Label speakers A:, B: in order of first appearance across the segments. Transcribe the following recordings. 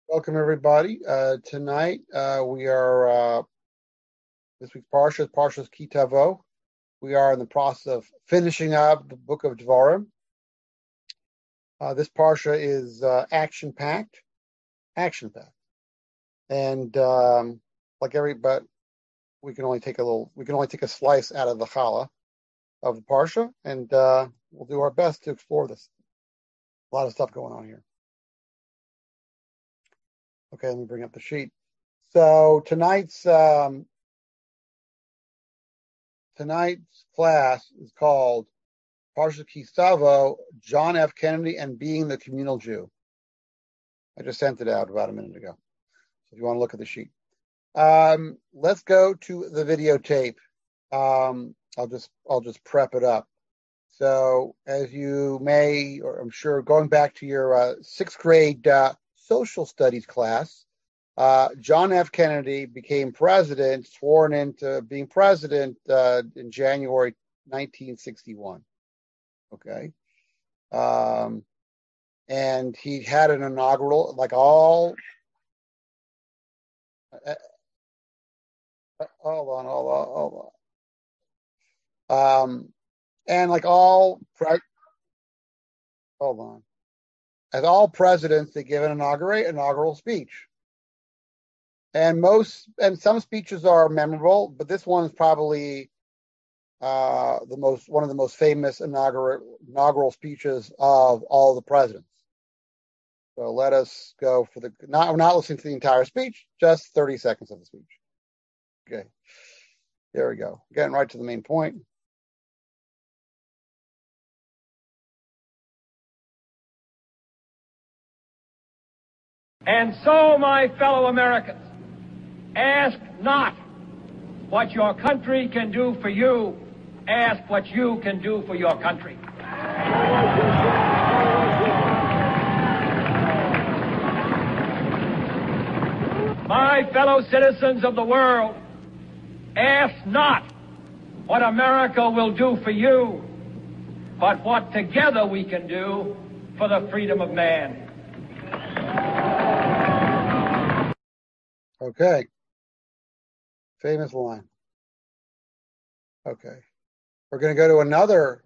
A: Welcome, everybody. Tonight, we are this week's Parsha is Parshas Ki Tavo. We are in the process of finishing up the book of Devarim. This Parsha is action-packed, and but we can only take a slice out of the challah of the Parsha, and we'll do our best to explore this. A lot of stuff going on here. Okay, let me bring up the sheet. So tonight's class is called Parshas Ki Tavo, John F. Kennedy and Being the Communal Jew. I just sent it out about a minute ago. So if you want to look at the sheet. Let's go to the videotape. I'll just prep it up. So as you may, or I'm sure, going back to your sixth grade social studies class, John F. Kennedy became president, sworn into being president in January 1961. Okay. And he had an inaugural, like all, hold on. And like all, hold on. As all presidents, they give an inaugural speech. And some speeches are memorable, but this one is probably one of the most famous inaugural speeches of all the presidents. So let us go for I'm not listening to the entire speech, just 30 seconds of the speech. Okay, there we go. Getting right to the main point.
B: And so, my fellow Americans, ask not what your country can do for you, ask what you can do for your country. My fellow citizens of the world, ask not what America will do for you, but what together we can do for the freedom of man.
A: Okay. Famous line. Okay. We're going to go to another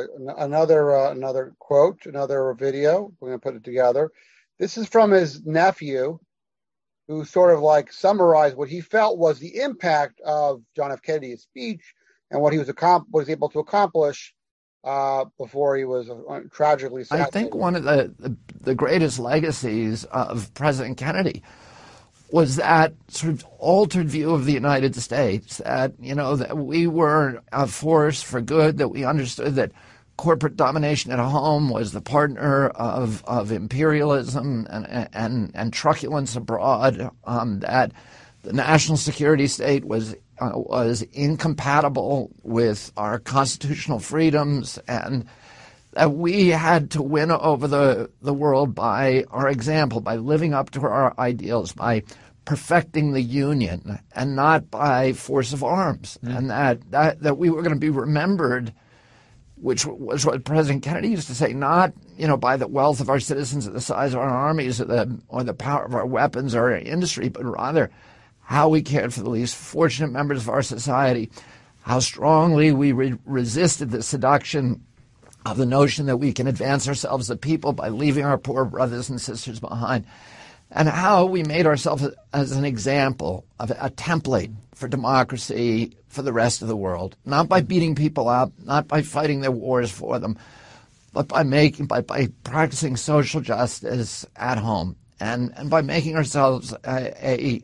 A: quote, another video. We're going to put it together. This is from his nephew, who sort of like summarized what he felt was the impact of John F. Kennedy's speech and what he was able to accomplish before he was tragically assassinated.
C: I think one of the greatest legacies of President Kennedy was that sort of altered view of the United States, that we were a force for good, that we understood that corporate domination at home was the partner of imperialism and truculence abroad, that the national security state was incompatible with our constitutional freedoms, and that we had to win over the world by our example, by living up to our ideals, by perfecting the Union, and not by force of arms. And that we were going to be remembered, which was what President Kennedy used to say, not by the wealth of our citizens or the size of our armies or the power of our weapons or our industry, but rather how we cared for the least fortunate members of our society, how strongly we resisted the seduction of the notion that we can advance ourselves as a people by leaving our poor brothers and sisters behind, and how we made ourselves as an example, of a template for democracy for the rest of the world, not by beating people up, not by fighting their wars for them, but by practicing social justice at home, and by making ourselves a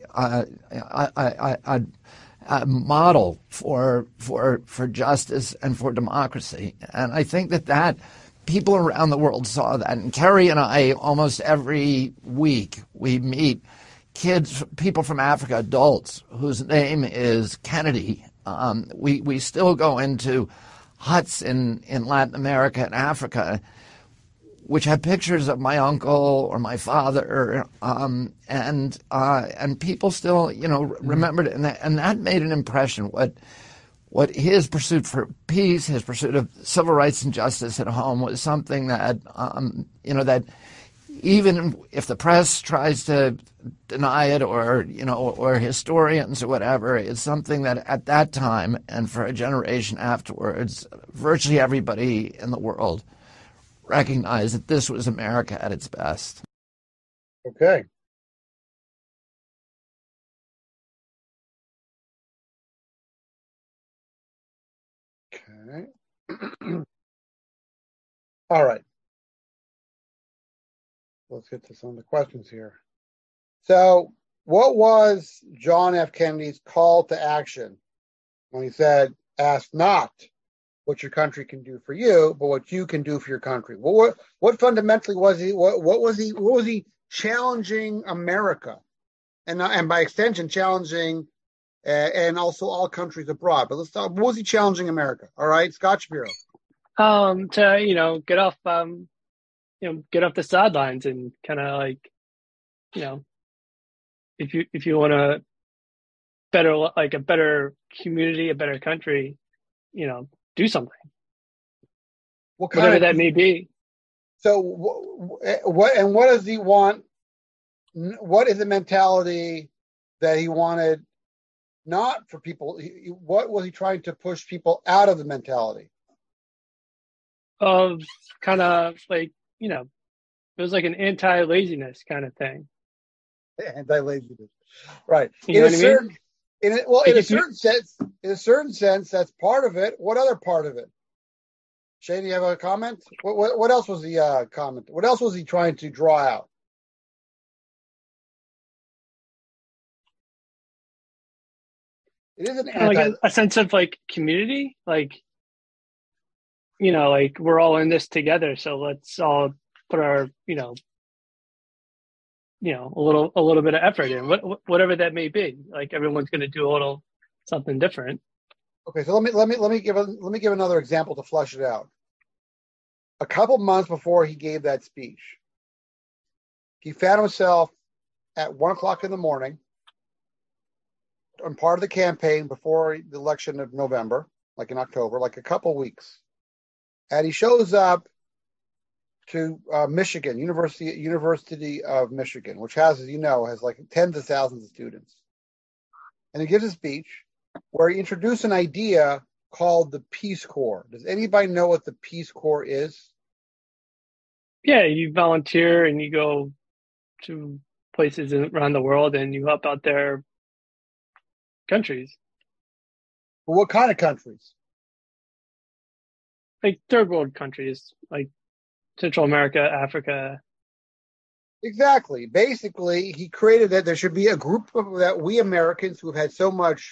C: model for justice and for democracy. And I think that people around the world saw that. And Kerry and I, almost every week, we meet people from Africa, adults whose name is Kennedy. We still go into huts in Latin America and Africa, which have pictures of my uncle or my father, and people still, remembered it, and that made an impression. What his pursuit for peace, his pursuit of civil rights and justice at home was something that, that even if the press tries to deny it, or or historians or whatever, it's something that at that time and for a generation afterwards, virtually everybody in the world recognized that this was America at its best.
A: Okay. Okay. All right. Let's get to some of the questions here. So, what was John F. Kennedy's call to action when he said, "Ask not what your country can do for you, but what you can do for your country"? What fundamentally was he? What was he challenging America, and by extension challenging, and also all countries abroad? But let's talk. What was he challenging America? All right, Scott Shapiro.
D: To get off get off the sidelines and kind of like, if you want a better community, a better country, do something, whatever that may be.
A: So what does he want? What is the mentality that he wanted? Not for people. What was he trying to push people out of the mentality?
D: Of kind of like, it was like an anti-laziness kind of thing.
A: Anti-laziness, right?
D: In a
A: certain sense, that's part of it. What other part of it? Shane, do you have a comment? What else was the comment? What else was he trying to draw out? It is
D: like a sense of like community, like, like we're all in this together, so let's all put our, a little bit of effort in, whatever that may be. Like everyone's going to do a little something different.
A: Okay, so let me give another example to flush it out. A couple months before he gave that speech, he found himself at 1:00 in the morning on part of the campaign before the election of November, like in October, like a couple weeks, and he shows up to Michigan, University of Michigan, which has, as you know, has like tens of thousands of students. And he gives a speech where he introduced an idea called the Peace Corps. Does anybody know what the Peace Corps is?
D: Yeah, you volunteer and you go to places around the world and you help out their countries.
A: Well, what kind of countries?
D: Like third world countries, like Central America, Africa.
A: Exactly. Basically, he created that there should be a group of that we Americans who have had so much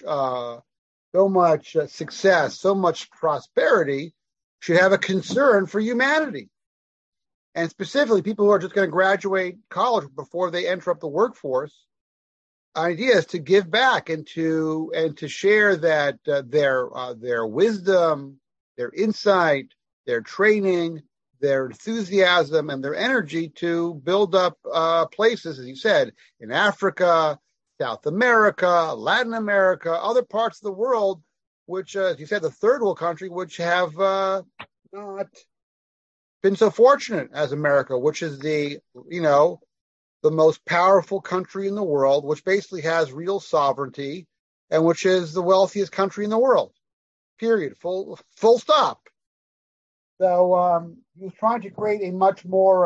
A: success, so much prosperity, should have a concern for humanity, and specifically people who are just going to graduate college before they enter up the workforce. Idea is to give back and to share that their wisdom, their insight, their training, their enthusiasm, and their energy to build up places, as you said, in Africa, South America, Latin America, other parts of the world, which, as you said, the third world country, which have not been so fortunate as America, which is the most powerful country in the world, which basically has real sovereignty, and which is the wealthiest country in the world. Period. Full stop. So he was trying to create a much more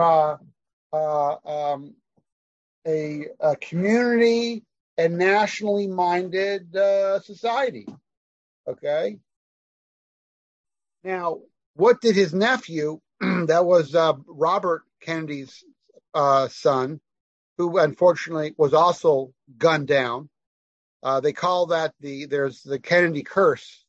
A: a community and nationally minded society. Okay. Now, what did his nephew, that was Robert Kennedy's son, who unfortunately was also gunned down? They call that there's the Kennedy curse.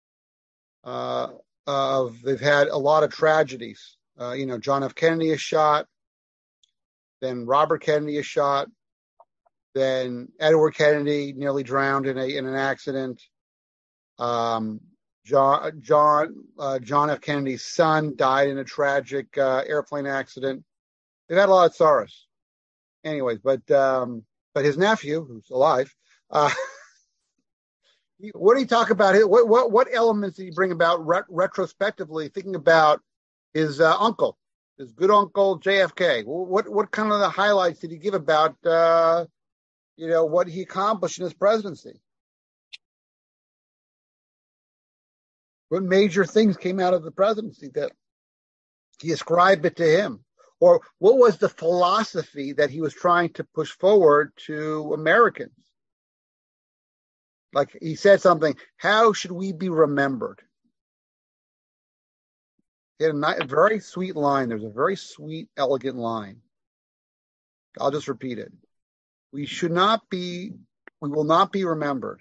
A: They've had a lot of tragedies. John F. Kennedy is shot, then Robert Kennedy is shot, then Edward Kennedy nearly drowned in an accident. John F. Kennedy's son died in a tragic airplane accident. They've had a lot of sorrows. Anyways, but his nephew, who's alive, what did he talk about? What elements did he bring about retrospectively, thinking about his uncle? his good uncle JFK. What kind of the highlights did he give about what he accomplished in his presidency? What major things came out of the presidency that he ascribed it to him? Or what was the philosophy that he was trying to push forward to Americans? Like he said something, how should we be remembered? He had a very sweet line. There's a very sweet, elegant line. I'll just repeat it. We will not be remembered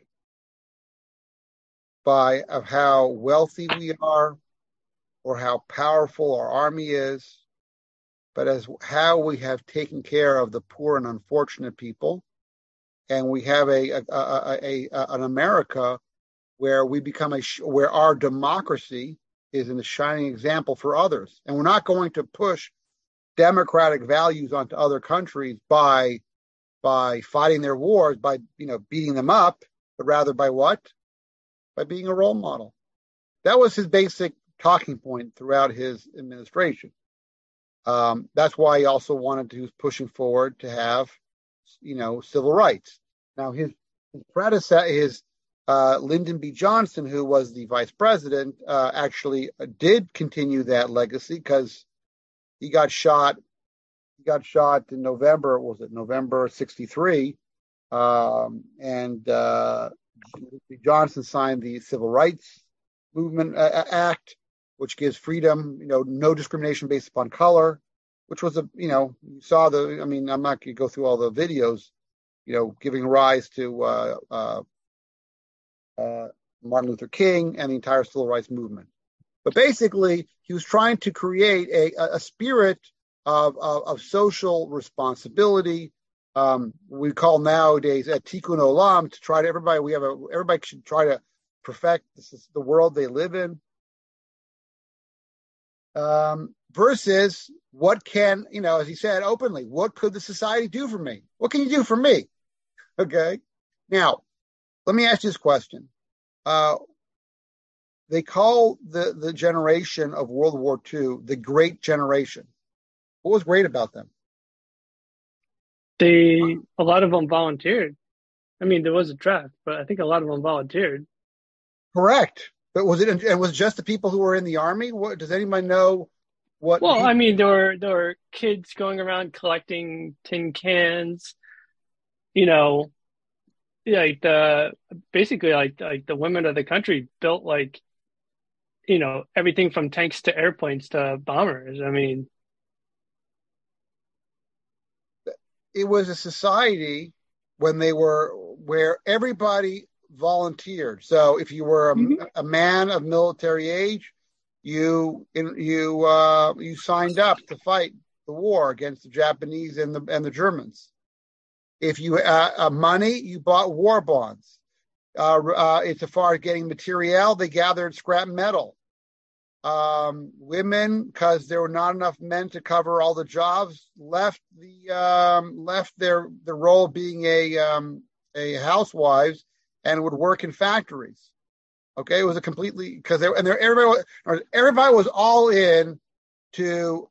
A: of how wealthy we are or how powerful our army is, but as how we have taken care of the poor and unfortunate people. And we have an America where where our democracy is a shining example for others. And we're not going to push democratic values onto other countries by fighting their wars, by beating them up, but rather by what? By being a role model. That was his basic talking point throughout his administration. That's why he also he was pushing forward to have, civil rights. Now his predecessor, Lyndon B. Johnson, who was the vice president, actually did continue that legacy because he got shot. He got shot in November. Was it November '63? And Johnson signed the Civil Rights Movement Act, which gives freedom, no discrimination based upon color, which was you saw I'm not going to go through all the videos, giving rise to Martin Luther King and the entire civil rights movement. But basically, he was trying to create a spirit of social responsibility. We call nowadays a tikkun olam, to try to everybody should try to perfect the world they live in. Versus what can, as he said openly, what could the society do for me? What can you do for me? Okay. Now, let me ask you this question. They call the generation of World War II the Great Generation. What was great about them?
D: A lot of them volunteered. I mean, there was a draft, but I think a lot of them volunteered.
A: Correct. But was it just the people who were in the army? What does anybody know?
D: Well, I mean, there were kids going around collecting tin cans, like basically the women of the country built everything from tanks to airplanes to bombers. I mean,
A: it was a society where everybody volunteered. So if you were a man of military age, you signed up to fight the war against the Japanese and the Germans. If you money, you bought war bonds. As far as getting material, they gathered scrap metal. Women, because there were not enough men to cover all the jobs, left their role being a housewives and would work in factories. Okay, it was a completely everybody was all in to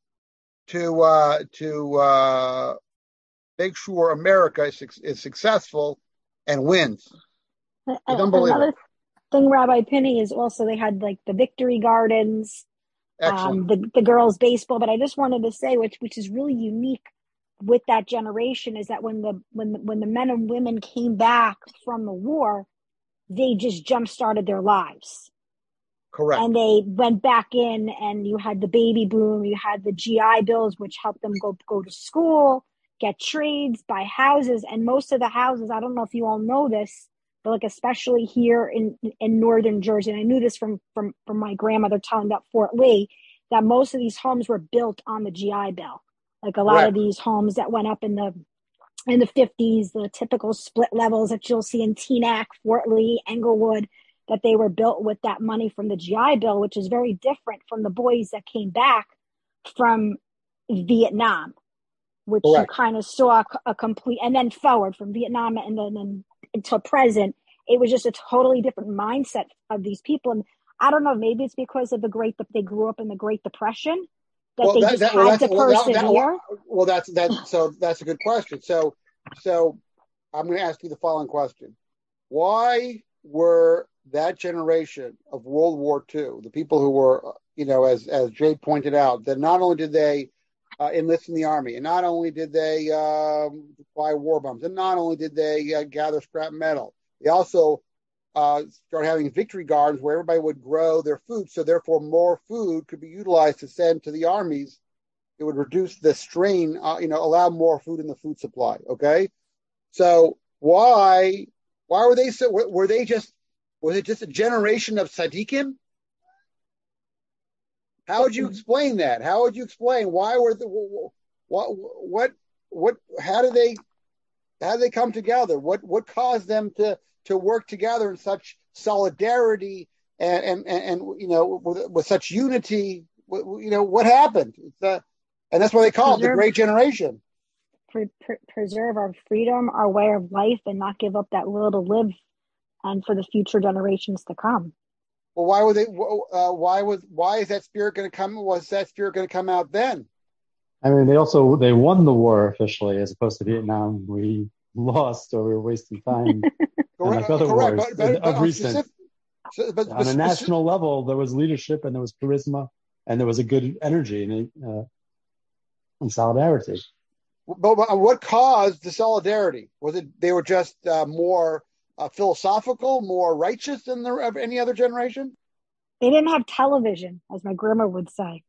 A: make sure America is successful and wins. It's unbelievable.
E: Another thing, Rabbi Pinney, is also they had the victory gardens, the girls' baseball. But I just wanted to say, which is really unique with that generation, is that when the men and women came back from the war, they just jump started their lives.
A: Correct.
E: And they went back in, and you had the baby boom, you had the GI Bills, which helped them go to school, get trades, buy houses. And most of the houses, I don't know if you all know this, but especially here in northern Jersey, and I knew this from my grandmother telling about Fort Lee, that most of these homes were built on the GI Bill. A lot of these homes that went up in the 50s, the typical split levels that you'll see in Teaneck, Fort Lee, Englewood, that they were built with that money from the GI Bill, which is very different from the boys that came back from Vietnam, which you kind of saw a complete, and then forward from Vietnam and then until present, it was just a totally different mindset of these people. And I don't know, maybe it's because of they grew up in the Great Depression, that they just had to persevere?
A: That's a good question. So I'm going to ask you the following question. Why were that generation of World War II, the people who were, as Jay pointed out, that not only did they enlist in the army, and not only did they buy war bombs, and not only did they gather scrap metal, they also started having victory gardens where everybody would grow their food, so therefore more food could be utilized to send to the armies. It would reduce the strain, allow more food in the food supply. Okay, so why were they so? Was it just a generation of Sadiqim? How would you explain that? How would you explain why were how did they come together? What caused them to work together in such solidarity and with such unity? What happened? And that's why they call it the Great Generation.
E: Preserve our freedom, our way of life, and not give up that will to live, and for the future generations to come.
A: Well, why were they? Why is that spirit going to come? Was that spirit going to come out then?
F: I mean, they won the war officially, as opposed to Vietnam. We lost, or we were wasting time. Like other wars of recent. On a national level, there was leadership and there was charisma and there was a good energy and solidarity.
A: But what caused the solidarity? Was it they were just more philosophical, more righteous than any other generation?
E: They didn't have television, as my grandma would say.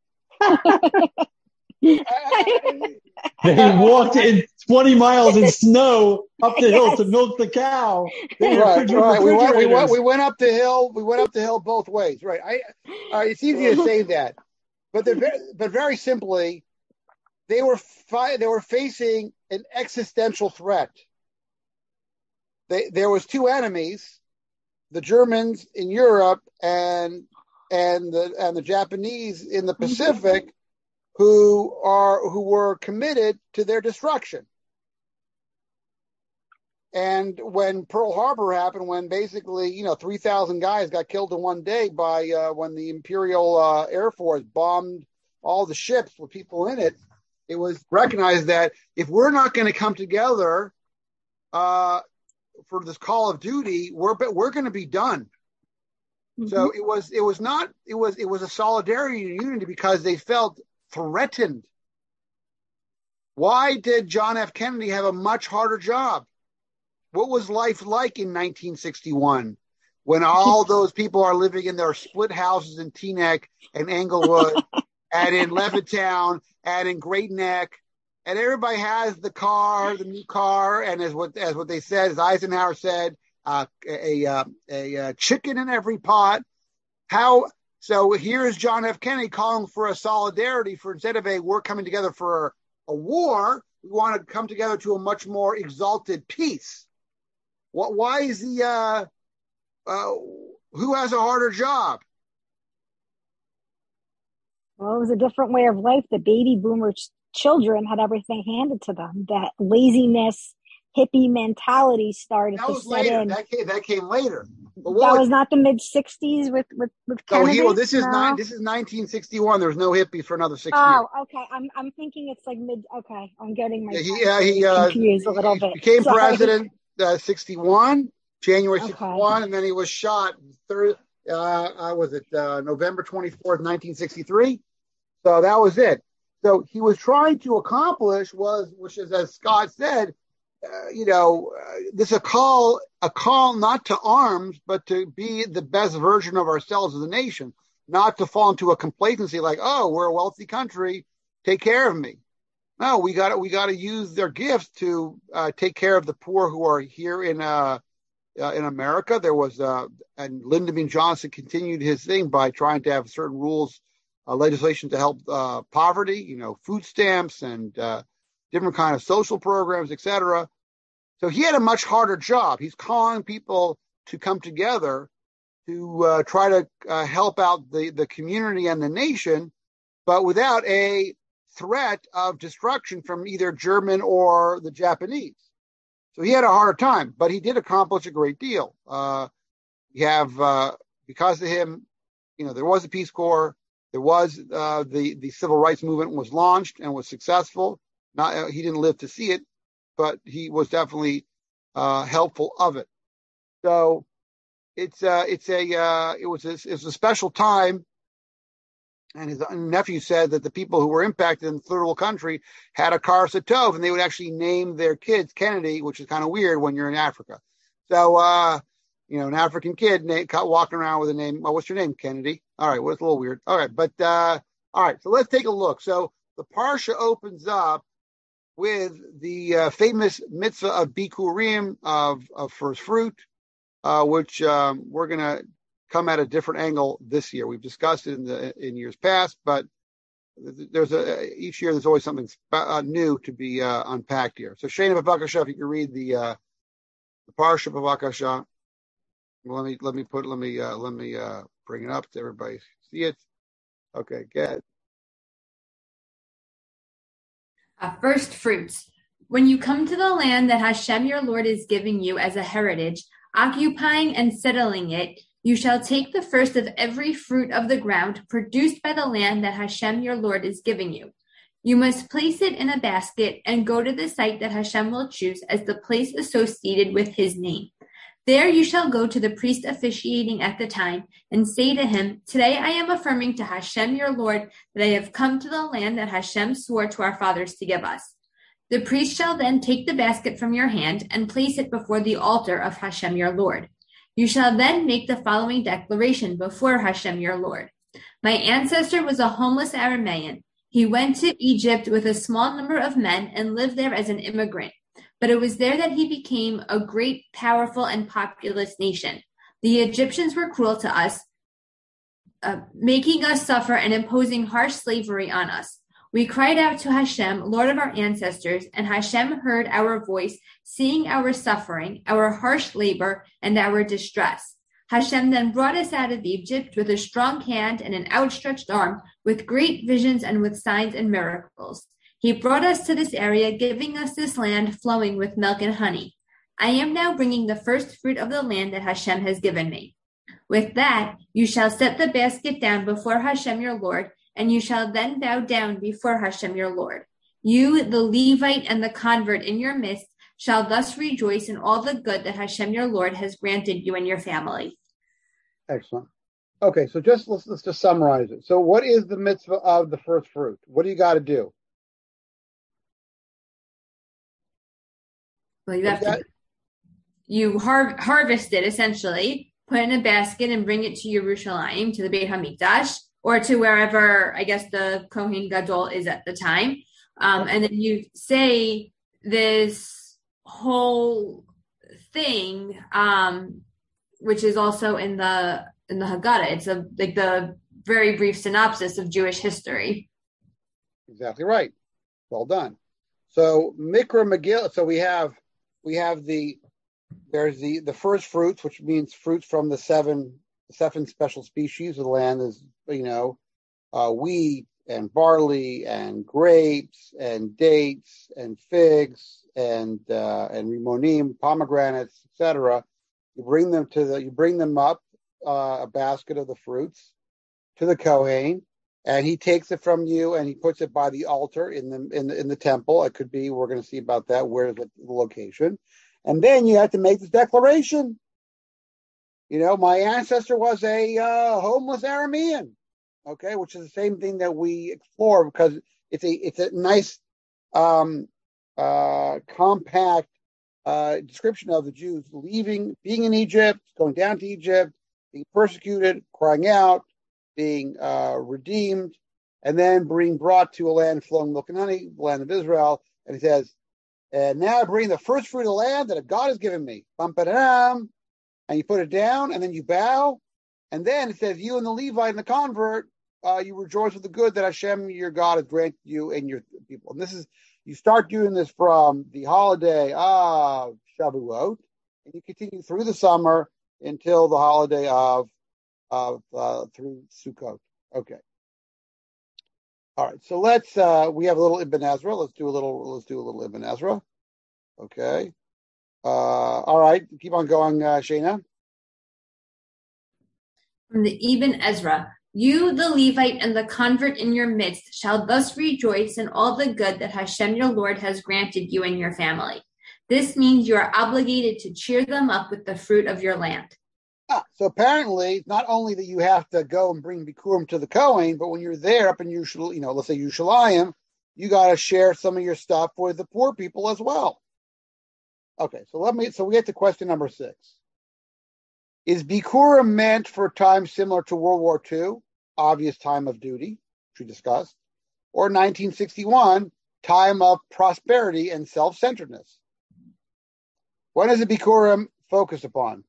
F: They walked in 20 miles in snow up the hill to milk the cow.
A: Right. We went up the hill. We went up the hill both ways. Right. It's easy to say that, but very simply, they were facing an existential threat. There was two enemies, the Germans in Europe and the Japanese in the Pacific, who were committed to their destruction. And when Pearl Harbor happened, when basically 3,000 guys got killed in one day by when the Imperial Air Force bombed all the ships with people in it, it was recognized that if we're not going to come together for this call of duty, we're going to be done. Mm-hmm. So it was a solidarity and unity because they felt threatened. Why did John F. Kennedy have a much harder job? What was life like in 1961 when all those people are living in their split houses in Teaneck and Englewood and in Levittown and in Great Neck, and everybody has the new car, and as what they said, as Eisenhower said, a chicken in every pot. So here's John F. Kennedy calling for a solidarity for instead of we're coming together for a war, we want to come together to a much more exalted peace. Why is who has a harder job?
E: Well, it was a different way of life. The baby boomer children had everything handed to them. That laziness, hippie mentality started to set in.
A: That came later.
E: That was not the mid '60s with Kennedy.
A: This is 1961. There's no hippies for another 6 years.
E: Oh, okay. I'm thinking it's like mid. Okay, I'm getting my confused a little bit.
A: Became president 61, January 61, and then he was shot November 24th, 1963. So that was it. So he was trying to accomplish which is, as Scott said, this is a call not to arms, but to be the best version of ourselves as a nation, not to fall into a complacency like, oh, we're a wealthy country, take care of me. No, we got to use their gifts to take care of the poor who are here in America. There was and Lyndon B. Johnson continued his thing by trying to have certain rules, legislation to help poverty, food stamps and different kind of social programs, etc. So he had a much harder job. He's calling people to come together to try to help out the community and the nation, but without a threat of destruction from either German or the Japanese. So he had a harder time, but he did accomplish a great deal. Because of him, there was a Peace Corps. There was the civil rights movement was launched and was successful. He didn't live to see it, but he was definitely helpful of it. So it was a special time. And his nephew said that the people who were impacted in the third world country had a Karas Tov, and they would actually name their kids Kennedy, which is kind of weird when you're in Africa. So, an African kid walking around with a name. Well, what's your name, Kennedy? All right, well, it's a little weird. All right, but all right, so let's take a look. So the Parsha opens up with the famous mitzvah of Bikurim, of first fruit, which we're going to come at a different angle this year. We've discussed it in years past, but each year there's always something new to be unpacked here. So Shana Bavakasha, if you can read the Parsha Bavakasha. Let me bring it up to everybody see it. Okay, good.
G: First fruits. When you come to the land that Hashem your Lord is giving you as a heritage, occupying and settling it, you shall take the first of every fruit of the ground produced by the land that Hashem your Lord is giving you. You must place it in a basket and go to the site that Hashem will choose as the place associated with his name. There you shall go to the priest officiating at the time and say to him, "Today I am affirming to Hashem your Lord that I have come to the land that Hashem swore to our fathers to give us." The priest shall then take the basket from your hand and place it before the altar of Hashem your Lord. You shall then make the following declaration before Hashem your Lord. My ancestor was a homeless Aramean. He went to Egypt with a small number of men and lived there as an immigrant. But it was there that he became a great, powerful, and populous nation. The Egyptians were cruel to us, making us suffer and imposing harsh slavery on us. We cried out to Hashem, Lord of our ancestors, and Hashem heard our voice, seeing our suffering, our harsh labor, and our distress. Hashem then brought us out of Egypt with a strong hand and an outstretched arm, with great visions and with signs and miracles. He brought us to this area, giving us this land flowing with milk and honey. I am now bringing the first fruit of the land that Hashem has given me. With that, you shall set the basket down before Hashem your Lord, and you shall then bow down before Hashem your Lord. You, the Levite and the convert in your midst, shall thus rejoice in all the good that Hashem your Lord has granted you and your family.
A: Excellent. Okay, so let's just summarize it. So what is the mitzvah of the first fruit? What do you got to do?
G: Well, you harvest it essentially, put it in a basket and bring it to Yerushalayim, to the Beit HaMikdash, or to wherever, I guess, the Kohen Gadol is at the time. And then you say this whole thing, which is also in the Haggadah. It's the very brief synopsis of Jewish history.
A: Exactly right. Well done. So Mikra Megillah. So we have the first fruits, which means fruits from the seven special species of the land. Is wheat and barley and grapes and dates and figs and rimonim, pomegranates, etc. You bring them up a basket of the fruits to the Kohen, and he takes it from you and he puts it by the altar in the temple. It could be, we're going to see about that, where's the location. And then you have to make this declaration. My ancestor was a homeless Aramean, okay, which is the same thing that we explore because it's a nice compact description of the Jews being in Egypt, going down to Egypt, being persecuted, crying out, being redeemed, and then being brought to a land flowing milk and honey, the land of Israel. And he says, and now I bring the first fruit of the land that God has given me. Bum-ba-da-dum. And you put it down, and then you bow. And then it says, you and the Levite and the convert, you rejoice with the good that Hashem, your God, has granted you and your people. And you start doing this from the holiday of Shavuot, and you continue through the summer until the holiday of through Sukkot. Okay. All right. So we have a little Ibn Ezra. Let's do a little Ibn Ezra. Okay. All right. Keep on going, Shana.
G: From the Ibn Ezra, You, the Levite, and the convert in your midst shall thus rejoice in all the good that Hashem your Lord has granted you and your family. This means you are obligated to cheer them up with the fruit of your land.
A: So apparently, not only that you have to go and bring Bikurim to the Kohen, but when you're there up in let's say Yerushalayim, you got to share some of your stuff with the poor people as well. Okay, so we get to question number 6. Is Bikurim meant for a time similar to World War II, obvious time of duty, which we discussed, or 1961, time of prosperity and self-centeredness? When is the Bikurim focused upon?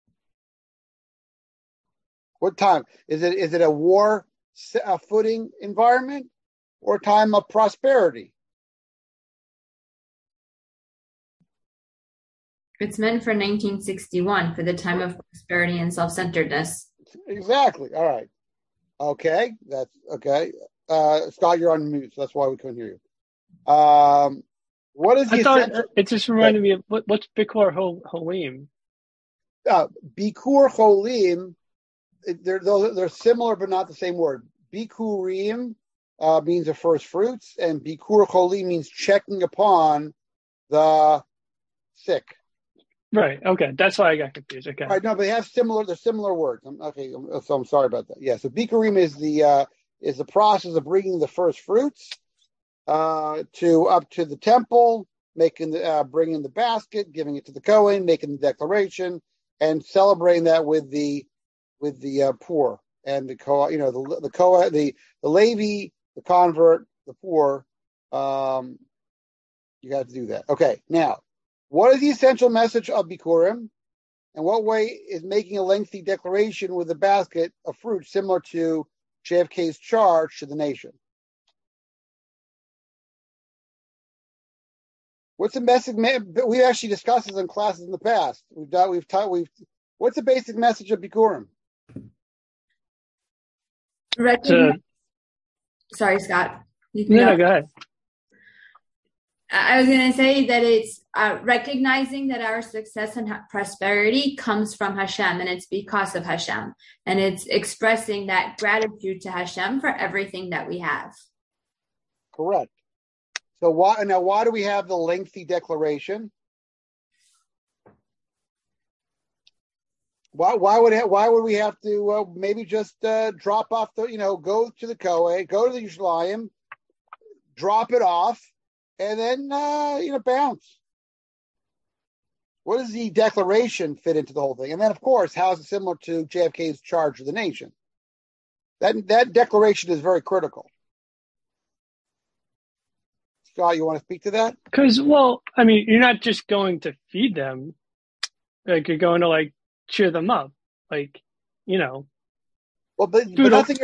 A: What time? Is it a war footing environment or a time of prosperity?
G: It's meant for 1961, for the time of prosperity and self-centeredness.
A: Exactly. All right. Okay. That's okay. Scott, you're on mute, so that's why we couldn't hear you. What is the
D: it just reminded me of what's Bikur Cholim?
A: Bikur Cholim, they're similar but not the same word. Bikurim means the first fruits, and Bikur Cholim means checking upon the sick.
D: Right. Okay. That's why I got confused. Okay.
A: Right. No, but they're similar words. So I'm sorry about that. Yeah. So Bikurim is the process of bringing the first fruits up to the temple, bringing the basket, giving it to the Kohen, making the declaration, and celebrating that with the poor and the Levi, the convert, the poor. You got to do that. Okay. Now, what is the essential message of Bikurim? And what way is making a lengthy declaration with a basket of fruit similar to JFK's charge to the nation? What's the message? We've actually discussed this in classes in the past. What's the basic message of Bikurim?
G: Sorry, Scott.
D: No, go ahead.
G: I was going to say that it's recognizing that our success and prosperity comes from Hashem, and it's because of Hashem. And it's expressing that gratitude to Hashem for everything that we have.
A: Correct. So why do we have the lengthy declaration? Why would we have to maybe just drop off go to the Kohen, go to the Yerushalayim, drop it off, and then bounce? What does the declaration fit into the whole thing? And then, of course, how is it similar to JFK's charge of the nation? That declaration is very critical. Scott, you want to speak to that?
D: Because, you're not just going to feed them; like you're going to cheer them up,
A: Well, but nothing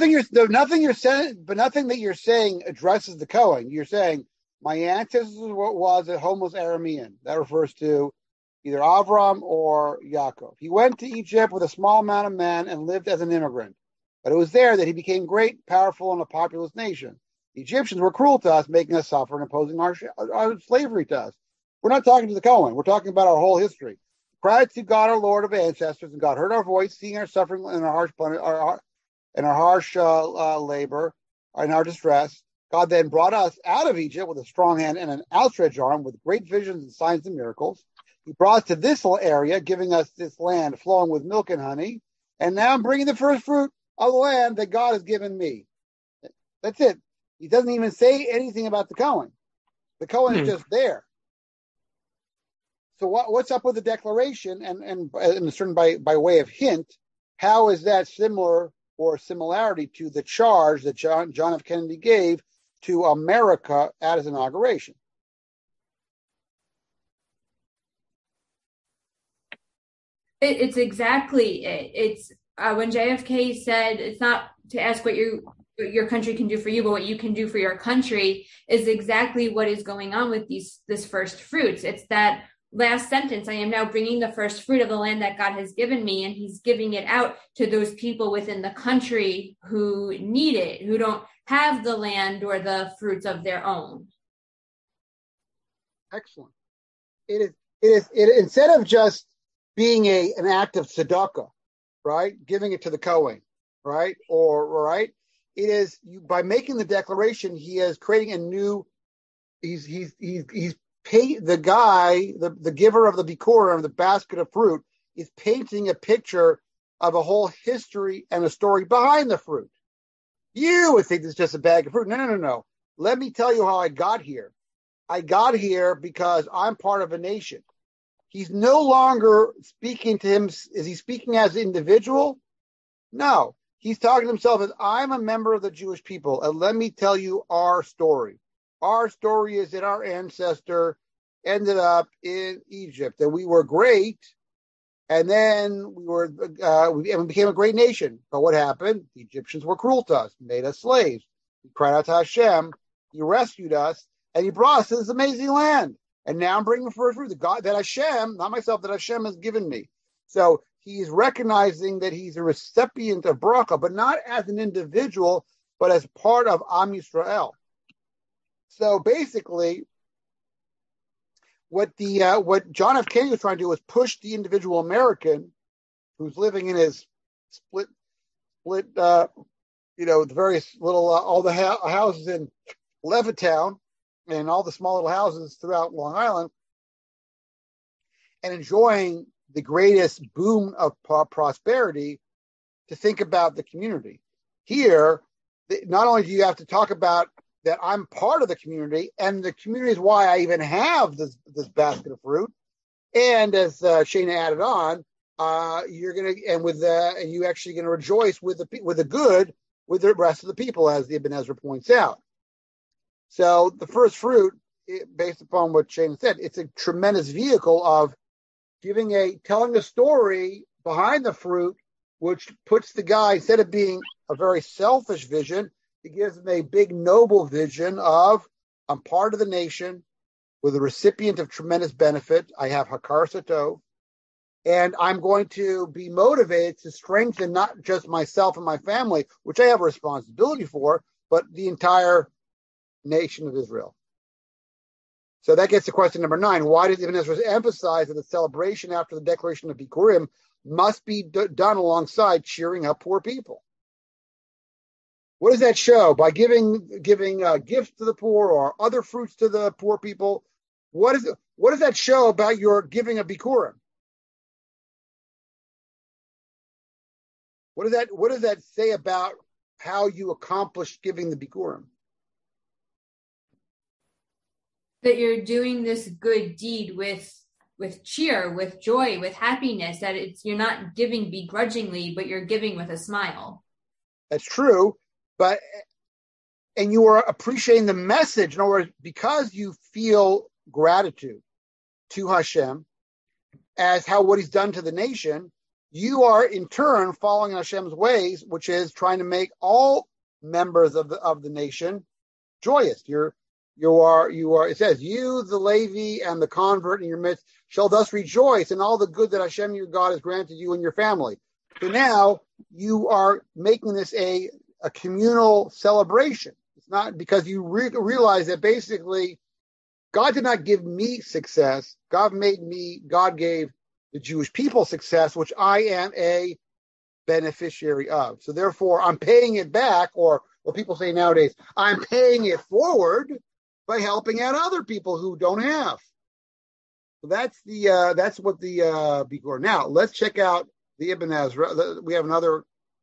A: that you're saying addresses the Kohen. You're saying my ancestors was a Homo Aramean. That refers to either Avram or Yaakov. He went to Egypt with a small amount of men and lived as an immigrant. But it was there that he became great, powerful, and a populous nation. The Egyptians were cruel to us, making us suffer and imposing our slavery to us. We're not talking to the Kohen. We're talking about our whole history. Prior to God, our Lord of ancestors, and God heard our voice, seeing our suffering and our harsh labor, and our distress. God then brought us out of Egypt with a strong hand and an outstretched arm, with great visions and signs and miracles. He brought us to this area, giving us this land flowing with milk and honey. And now I'm bringing the first fruit of the land that God has given me. That's it. He doesn't even say anything about the Kohen. The Kohen is just there. So what's up with the declaration? And certain by way of hint, how is that similar or similarity to the charge that John F. Kennedy gave to America at his inauguration?
G: It's exactly it. It's when JFK said it's not to ask what your country can do for you, but what you can do for your country, is exactly what is going on with this first fruits. It's that last sentence: I am now bringing the first fruit of the land that God has given me, and he's giving it out to those people within the country who need it, who don't have the land or the fruits of their own.
A: Excellent. It is instead of just being an act of tzedakah, right? Giving it to the Kohen, right? It is by making the declaration, he is creating a new. He's the guy, the giver of the bikurim, the basket of fruit, is painting a picture of a whole history and a story behind the fruit. You would think it's just a bag of fruit. No. Let me tell you how I got here. I got here because I'm part of a nation. He's no longer speaking to him. Is he speaking as an individual? No. He's talking to himself as, I'm a member of the Jewish people, and let me tell you our story. Our story is that our ancestor ended up in Egypt, and we were great, and then we became a great nation. But what happened? The Egyptians were cruel to us, made us slaves. We cried out to Hashem. He rescued us, and he brought us to this amazing land. And now I'm bringing first fruit, the God that Hashem, not myself, that Hashem has given me. So he's recognizing that he's a recipient of bracha, but not as an individual, but as part of Am Yisrael. So basically, what John F. Kennedy was trying to do was push the individual American who's living in his split, the various little all the houses in Levittown and all the small little houses throughout Long Island, and enjoying the greatest boom of prosperity, to think about the community. Here, not only do you have to talk about that I'm part of the community, and the community is why I even have this basket of fruit. And as Shana added on, you actually gonna rejoice with the good with the rest of the people, as the Ibn Ezra points out. So the first fruit, based upon what Shana said, it's a tremendous vehicle of telling a story behind the fruit, which puts the guy, instead of being a very selfish vision, it gives him a big noble vision of, I'm part of the nation, with a recipient of tremendous benefit. I have Hakar Sato, and I'm going to be motivated to strengthen not just myself and my family, which I have a responsibility for, but the entire nation of Israel. So that gets to question number 9. Why does Ibn Ezra emphasize that the celebration after the declaration of Bikurim must be done alongside cheering up poor people? What does that show? By giving gifts to the poor or other fruits to the poor people, what does that show about your giving of Bikurim? What does that say about how you accomplished giving the Bikurim?
G: That you're doing this good deed with cheer, with joy, with happiness, that you're not giving begrudgingly, but you're giving with a smile. That's
A: true. And you are appreciating the message. In other words, because you feel gratitude to Hashem as what he's done to the nation, you are in turn following Hashem's ways, which is trying to make all members of the nation joyous. You are. It says, you, the Levi, and the convert in your midst shall thus rejoice in all the good that Hashem your God has granted you and your family. So now you are making this a communal celebration. It's not because you realize that basically God did not give me success. God gave the Jewish people success, which I am a beneficiary of. So therefore, I'm paying it back, or what people say nowadays, I'm paying it forward by helping out other people who don't have. So that's what the Bikur. Now let's check out the Ibn Ezra. We have another.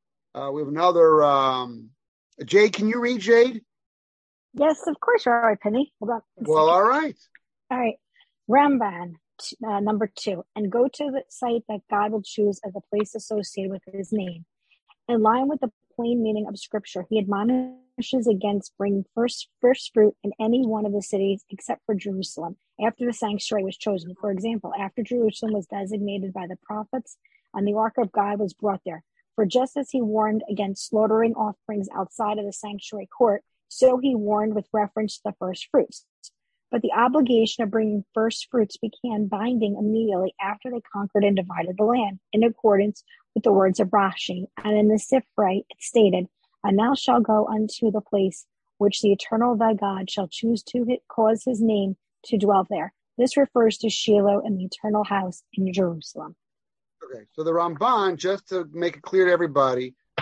A: Jade, can you read, Jade?
E: Yes, of course. All right, Penny. Hold on.
A: Well, all right.
E: All right. Ramban, number 2. And go to the site that God will choose as a place associated with his name. In line with the plain meaning of Scripture, he admonishes against bringing first fruit in any one of the cities except for Jerusalem, after the sanctuary was chosen. For example, after Jerusalem was designated by the prophets and the ark of God was brought there. For just as he warned against slaughtering offerings outside of the sanctuary court, so he warned with reference to the first fruits. But the obligation of bringing first fruits began binding immediately after they conquered and divided the land, in accordance with the words of Rashi. And in the Sifrei it stated, and thou shalt go unto the place which the eternal thy God shall choose to cause his name to dwell there. This refers to Shiloh and the eternal house in Jerusalem.
A: Okay, so the Ramban, just to make it clear to everybody,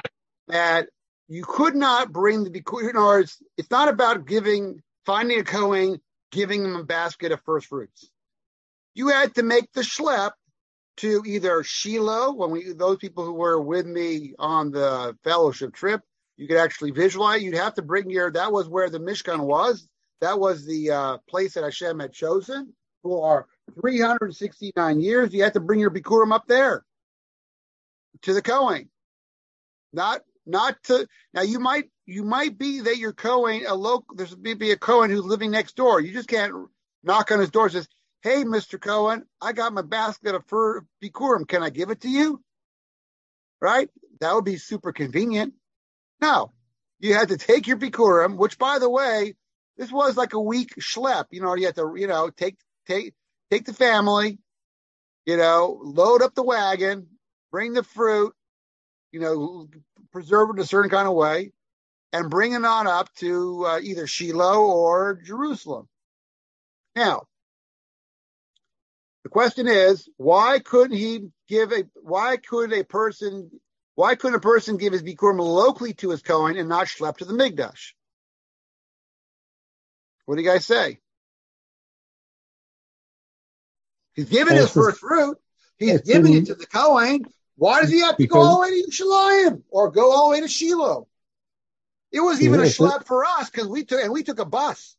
A: that you could not bring the Bikurim. It's not about finding a Kohen, giving them a basket of first fruits. You had to make the schlep to either Shiloh, those people who were with me on the fellowship trip, you could actually visualize. You'd have to bring that was where the Mishkan was. That was the place that Hashem had chosen for 369 years. You had to bring your Bikurim up there to the Kohen. Not to, now you might be that your Kohen, there's maybe a Kohen who's living next door. You just can't knock on his door and says, "Hey, Mr. Cohen, I got my basket of Bikurim. Can I give it to you?" Right? That would be super convenient. No, you had to take your Bikurim, which, by the way, this was like a week schlep. You had to, take the family, load up the wagon, bring the fruit, preserve it in a certain kind of way, and bring it on up to either Shiloh or Jerusalem. Now, the question is, why couldn't a person give his Bikurim locally to his Kohen and not schlep to the Mikdash? What do you guys say? He's giving his first fruit. He's giving it to the Kohen. Why does he have to go all the way to Yerushalayim or go all the way to Shiloh? It was even a schlep for us because we took a bus.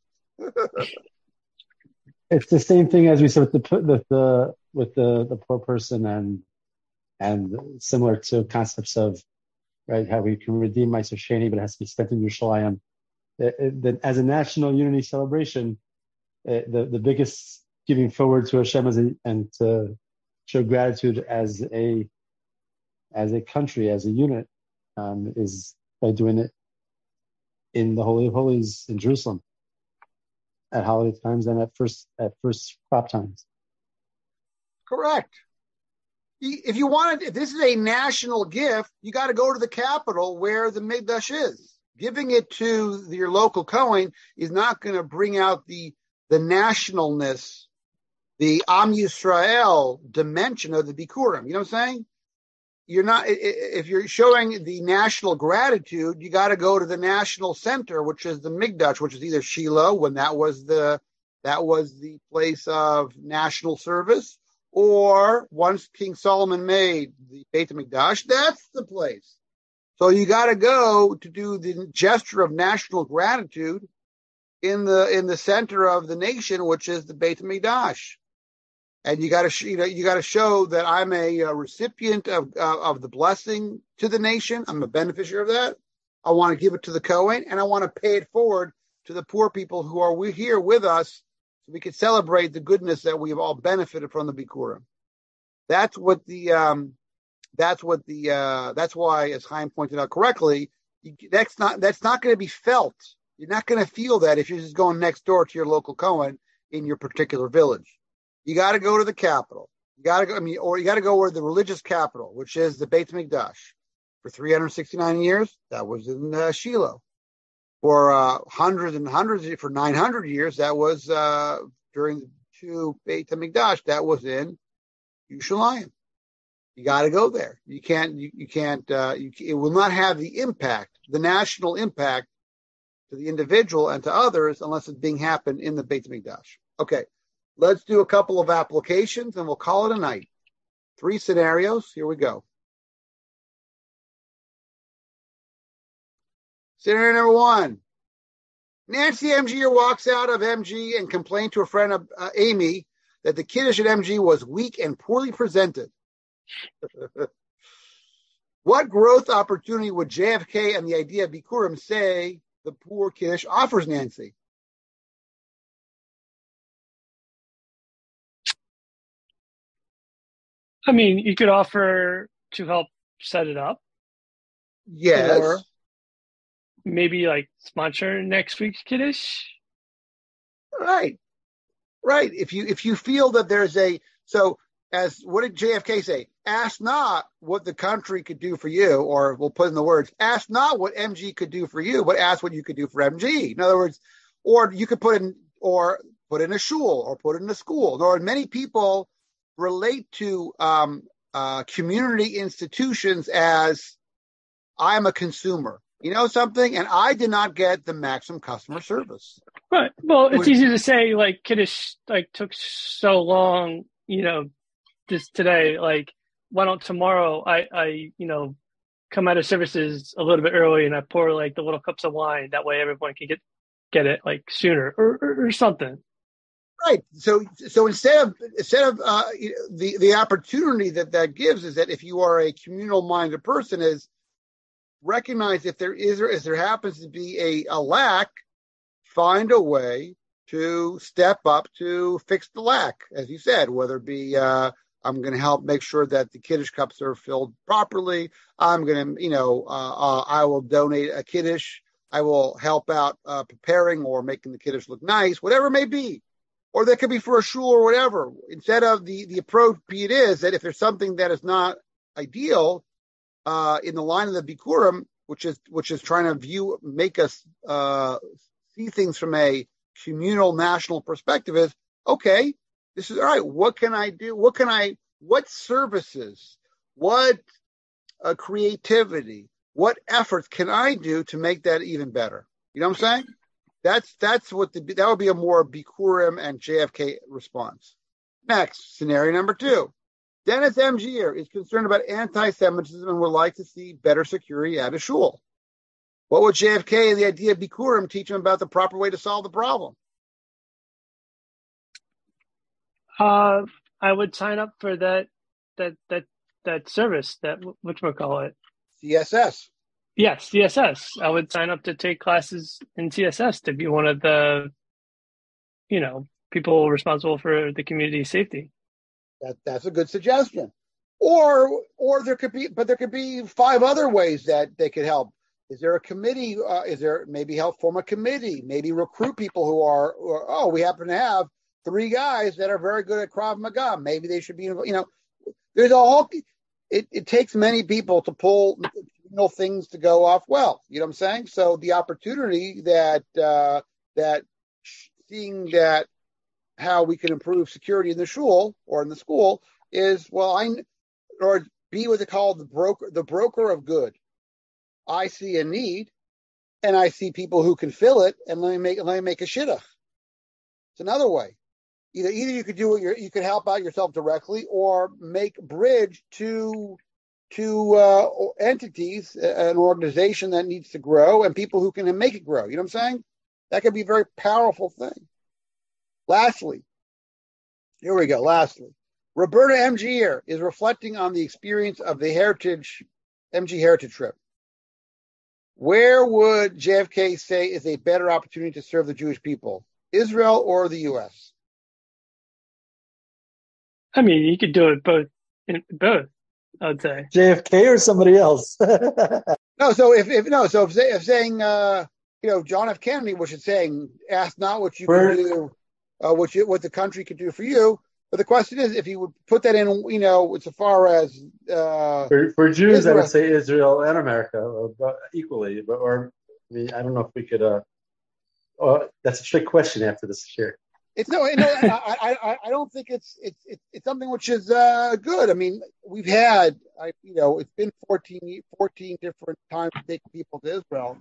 F: It's the same thing as we said with the poor person and similar to concepts of, right, how we can redeem Ma'aser Sheni, but it has to be spent in Yerushalayim. As a national unity celebration, the biggest giving forward to Hashem and to show gratitude as a country, as a unit, is by doing it in the Holy of Holies in Jerusalem at holiday times and at first crop times.
A: Correct. If this is a national gift, you got to go to the capital where the Mikdash is. Giving it to your local Kohen is not going to bring out the nationalness, the Am Yisrael dimension of the Bikurim. You know what I'm saying? If you're showing the national gratitude, you got to go to the national center, which is the Mikdash, which is either Shiloh, when that was the place of national service, or once King Solomon made the Beit HaMikdash, that's the place. So you got to go to do the gesture of national gratitude in the center of the nation, which is the Beit HaMikdash. And you got to show that I'm a recipient of the blessing to the nation. I'm a beneficiary of that. I want to give it to the Kohen, and I want to pay it forward to the poor people who are here with us, so we can celebrate the goodness that we have all benefited from the Bikurim. That's why, as Chaim pointed out correctly, that's not going to be felt. You're not going to feel that if you're just going next door to your local Kohen in your particular village. You got to go to the capital. You got to go where the religious capital, which is the Beit HaMikdash. For 369 years, that was in Shiloh. For hundreds and hundreds, for 900 years, that was during the two Beit HaMikdash. That was in Yerushalayim. You got to go there. You can't. It will not have the impact, the national impact, to the individual and to others, unless it's being happened in the Beit HaMikdash. Okay. Let's do a couple of applications and we'll call it a night. 3 scenarios. Here we go. Scenario number 1. Nancy MG walks out of MG and complained to her friend Amy that the Kiddush at MG was weak and poorly presented. What growth opportunity would JFK and the idea of Bikurim say the poor Kiddush offers Nancy?
D: I mean, you could offer to help set it up.
A: Yes.
D: Or maybe sponsor next week's Kiddush.
A: Right. If you feel that there's what did JFK say? Ask not what the country could do for you, or we'll put in the words, ask not what MG could do for you, but ask what you could do for MG. In other words, or you could put in a shul or put in a school. Or many people relate to community institutions as I'm a consumer. You know something? And I did not get the maximum customer service.
D: Right. Well, it's easy to say, like, Kiddush, like, took so long, just today, like, why don't tomorrow I come out of services a little bit early and I pour, like, the little cups of wine. That way everyone can get it, like, sooner or something.
A: Right. So instead of the opportunity that gives is that if you are a communal minded person, is recognize if there happens to be a lack, find a way to step up to fix the lack, as you said, whether it be I'm going to help make sure that the Kiddush cups are filled properly. I'm going to, I will donate a Kiddush. I will help out preparing or making the Kiddush look nice, whatever it may be. Or that could be for a shul or whatever. Instead of the approach, be it is that if there's something that is not ideal, in the line of the Bikurim, which is trying to make us see things from a communal national perspective, is okay. This is all right. What can I do? What services, what creativity, what efforts can I do to make that even better? You know what I'm saying? That's what that would be a more Bikurim and JFK response. Next, scenario number 2. Dennis Mgir is concerned about anti-Semitism and would like to see better security at a shul. What would JFK and the idea of Bikurim teach him about the proper way to solve the problem?
D: I would sign up for that service, that whatchamacallit?
A: CSS.
D: Yes, CSS. I would sign up to take classes in CSS to be one of the, people responsible for the community safety.
A: That's a good suggestion. Or there could be 5 other ways that they could help. Is there a committee? Is there maybe help form a committee? Maybe recruit people who we happen to have 3 guys that are very good at Krav Maga. Maybe they should be, there's a whole, it takes many people to pull things to go off well. You know what I'm saying? So the opportunity that seeing that how we can improve security in the shul or in the school is, or be what they call the broker of good. I see a need and I see people who can fill it, and let me make a shidduch. It's another way. Either you could do it, you could help out yourself directly, or make bridge to entities, an organization that needs to grow, and people who can make it grow. You know what I'm saying? That could be a very powerful thing. Lastly, Roberta Mgir is reflecting on the experience of the MG Heritage trip. Where would JFK say is a better opportunity to serve the Jewish people, Israel or the U.S.?
D: I mean, you could do it both, I would say.
F: JFK or somebody else?
A: No, so if saying, John F. Kennedy, which is saying, ask not what you can do, what the country could do for you. But the question is, if you would put that in, as far as
F: for Jews, Israel, I would say Israel and America equally. I don't know if we could. That's a trick question after this year.
A: I don't think it's something which is good. I mean, we've had, it's been 14 different times taking people to Israel.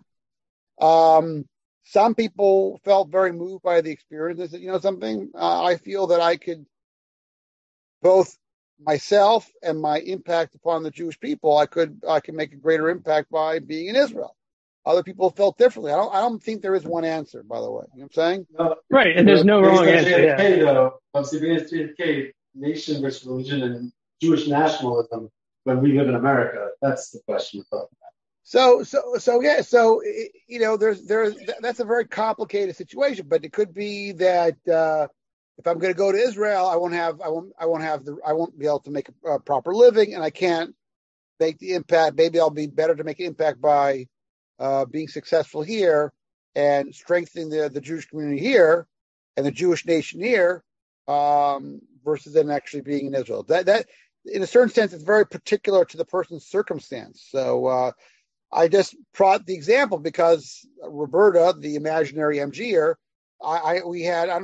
A: Some people felt very moved by the experience. They said, something, I feel that I could, both myself and my impact upon the Jewish people, I could make a greater impact by being in Israel. Other people felt differently. I don't think there is one answer, by the way. You know what I'm saying?
D: Right, and there's no wrong answer.
F: JFK, though, JFK, nation versus religion and Jewish nationalism when we live in America. That's the question we're talking about.
A: So that's a very complicated situation, but it could be that if I'm going to go to Israel, I won't be able to make a proper living, and I can't make the impact. Maybe I'll be better to make an impact by being successful here and strengthening the Jewish community here and the Jewish nation here, versus then actually being in Israel. That in a certain sense, it's very particular to the person's circumstance. So I just brought the example because Roberta, the imaginary Mgir, we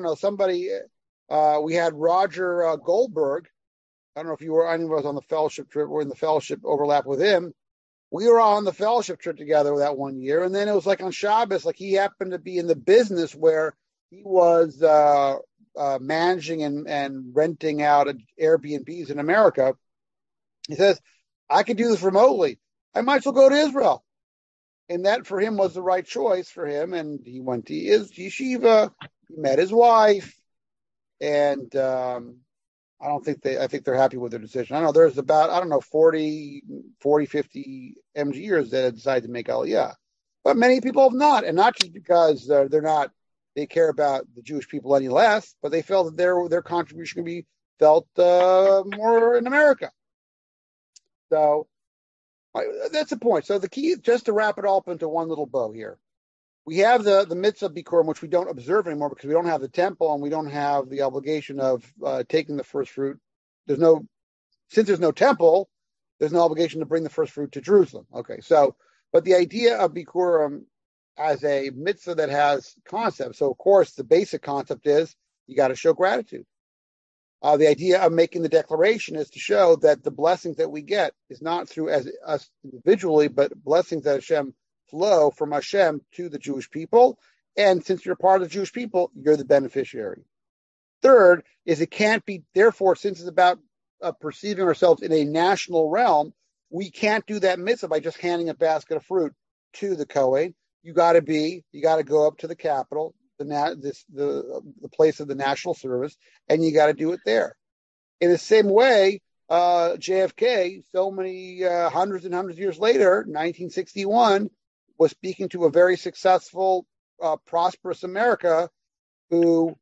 A: had Roger Goldberg. I don't know if you were, I was on the fellowship trip or in the fellowship overlap with him. We were all on the fellowship trip together that one year, and then it was like on Shabbos, like he happened to be in the business where he was managing and renting out Airbnbs in America. He says, I could do this remotely. I might as well go to Israel. And that for him was the right choice for him. And he went to his yeshiva, he met his wife, and I think they're happy with their decision. I know there's about, 40, 50 MGers that have decided to make Aliyah. But many people have not. And not just because they care about the Jewish people any less, but they felt that their contribution can be felt more in America. So that's the point. So the key, just to wrap it all up into one little bow here, we have the mitzvah Bikurim, which we don't observe anymore because we don't have the temple and we don't have the obligation of taking the first fruit. Since there's no temple, there's no obligation to bring the first fruit to Jerusalem. Okay, but the idea of Bikurim as a mitzvah that has concept. So of course, the basic concept is you got to show gratitude. The idea of making the declaration is to show that the blessings that we get is not through as us individually, but blessings that Hashem flow from Hashem to the Jewish people. And since you're part of the Jewish people, you're the beneficiary. Third is it can't be, therefore, since it's about perceiving ourselves in a national realm, we can't do that mitzvah by just handing a basket of fruit to the Kohen. You got to go up to the capital, the place of the national service, and you got to do it there. In the same way, JFK, so many hundreds and hundreds of years later, 1961, was speaking to a very successful, prosperous America who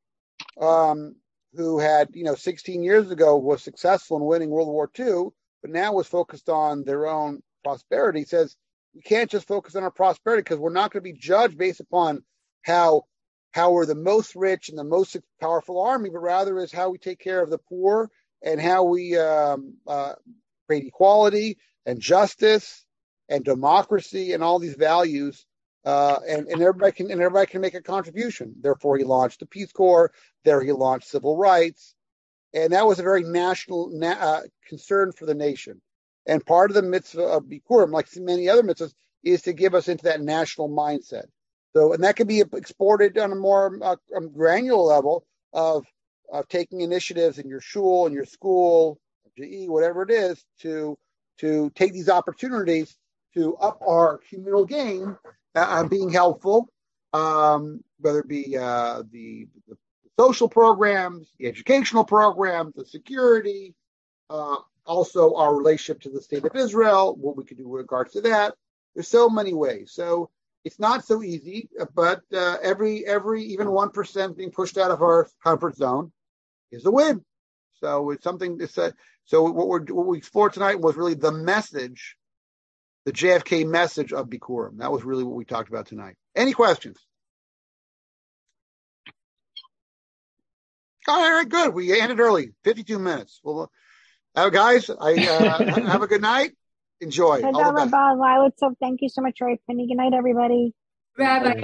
A: had, 16 years ago was successful in winning World War II, but now was focused on their own prosperity. He says, we can't just focus on our prosperity because we're not going to be judged based upon how we're the most rich and the most powerful army, but rather is how we take care of the poor and how we create equality and justice and democracy and all these values, and everybody can make a contribution. Therefore, he launched the Peace Corps. There, he launched civil rights, and that was a very national concern for the nation. And part of the mitzvah of Bikurim, like many other mitzvahs, is to give us into that national mindset. So, and that can be exported on a more granular level of taking initiatives in your shul, in your school, GE, whatever it is, to take these opportunities to up our communal game, being helpful, whether it be the social programs, the educational programs, the security, also our relationship to the state of Israel, what we could do with regards to that. There's so many ways. So it's not so easy, but every even 1% being pushed out of our comfort zone is a win. So it's something to say. So what we explored tonight was really the message, the JFK message of Bikurim. That was really what we talked about tonight. Any questions? All right, good. We ended early, 52 minutes. Well, guys, have a good night. Enjoy.
E: Thank you so much, Roy Penny. Good night, everybody.
G: Rabbi.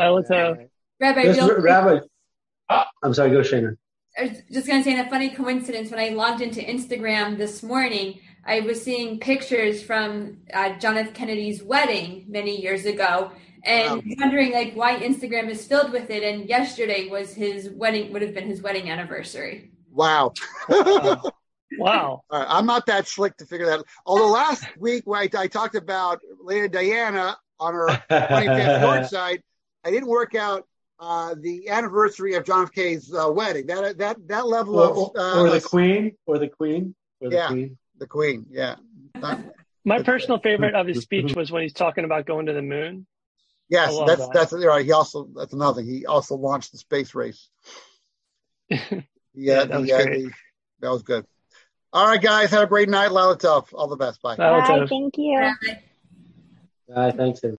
F: I'm sorry, go Shana.
G: I was just going to say, in a funny coincidence, when I logged into Instagram this morning, I was seeing pictures from John F. Kennedy's wedding many years ago, and wondering why Instagram is filled with it. And yesterday was would have been his wedding anniversary.
A: Wow.
D: Wow.
A: I'm not that slick to figure that out. Although last week when I talked about Lady Diana on her 25th yard I didn't work out the anniversary of John F. K's wedding. That level of
F: the Queen.
A: The Queen. Yeah.
D: My personal favorite of his speech was when he's talking about going to the moon.
A: Yes, that's right. That's another thing. He also launched the space race. That was good. All right, guys, have a great night. Lala Tov. All the best. Bye.
E: Bye. Thank you.
F: Bye. Thanks.